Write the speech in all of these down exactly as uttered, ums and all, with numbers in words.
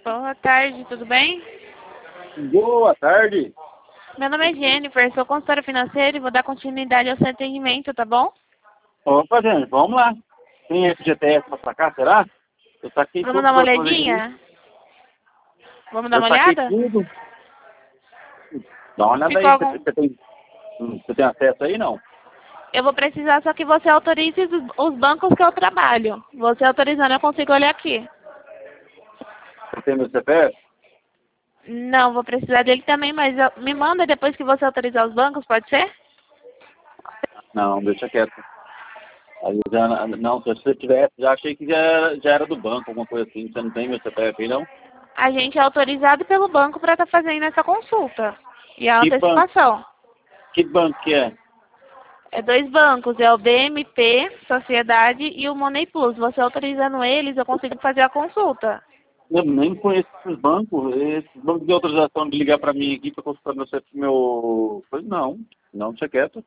Boa tarde, tudo bem? Boa tarde. Meu nome é Jennifer, sou consultora financeira e vou dar continuidade ao seu atendimento, tá bom? Opa, gente, vamos lá. Tem F G T S pra cá, será? Eu saquei Vamos tudo dar uma pra fazer aqui. olhadinha? Vamos dar Eu uma saquei olhada? tudo. Dá uma olhada Ficou aí. Você, algum... você tem, hum, você tem acesso aí, não? Eu vou precisar só que você autorize os os bancos que eu trabalho. Você autorizando, eu consigo olhar aqui. Você tem meu C P F? Não, vou precisar dele também, mas eu- me manda depois que você autorizar os bancos, pode ser? Não, deixa quieto. Aí eu já, não, se você tivesse, já achei que já era, já era do banco, alguma coisa assim. Você não tem meu C P F aí, não? A gente é autorizado pelo banco para estar fazendo essa consulta. E a Que banco? antecipação. Que banco que é? É dois bancos, é o B M P, Sociedade, e o Money Plus. Você autorizando eles, eu consigo fazer a consulta. Eu nem conheço esses bancos. Esses bancos de autorização de ligar pra mim aqui pra consultar meu C P F, meu... Pois não, não, deixa quieto.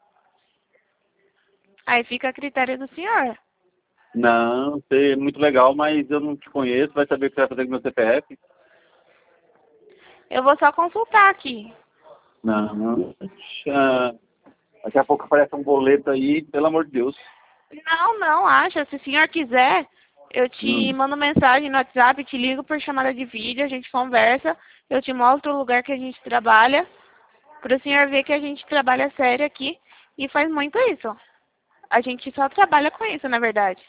Aí fica a critério do senhor. Não, você é muito legal, mas eu não te conheço, vai saber o que você vai fazer com meu C P F? Eu vou só consultar aqui. Não, ah, daqui a pouco aparece um boleto aí, pelo amor de Deus. Não, não, acha. Se o senhor quiser, eu te Hum. mando mensagem no WhatsApp, te ligo por chamada de vídeo, a gente conversa, eu te mostro o lugar que a gente trabalha, para o senhor ver que a gente trabalha sério aqui e faz muito isso. A gente só trabalha com isso, na verdade.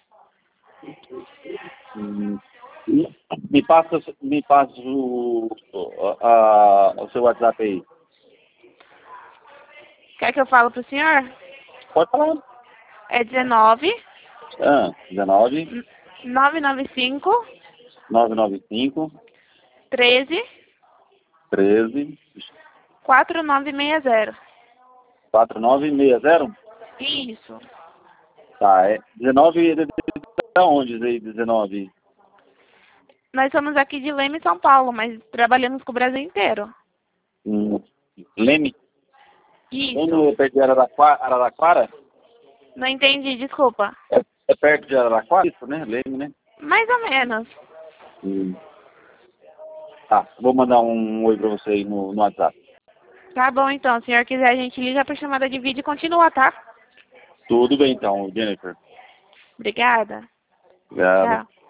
Hum. Me passa, me passa o, a, o seu WhatsApp aí. Quer que eu falo para o senhor? Pode falar. É dezenove, Ah, dezenove, nove nove cinco, nove nove cinco, treze, treze, quatro nove seis zero. quatro nove seis zero. Isso. Tá, é dezenove, da onde aí, dezenove? Nós somos aqui de Leme, São Paulo, mas trabalhamos com o Brasil inteiro. Hum, Leme? Isso. Leme é perto de Araraquara? Araraquara? Não entendi, desculpa. É, é perto de Araraquara, isso, né? Leme, né? Mais ou menos. Hum. Tá, vou mandar um oi pra você aí no, no WhatsApp. Tá bom, então. Se o senhor quiser, a gente liga por chamada de vídeo e continua, tá? Tudo bem então, Jennifer. Obrigada. Obrigado. Tchau.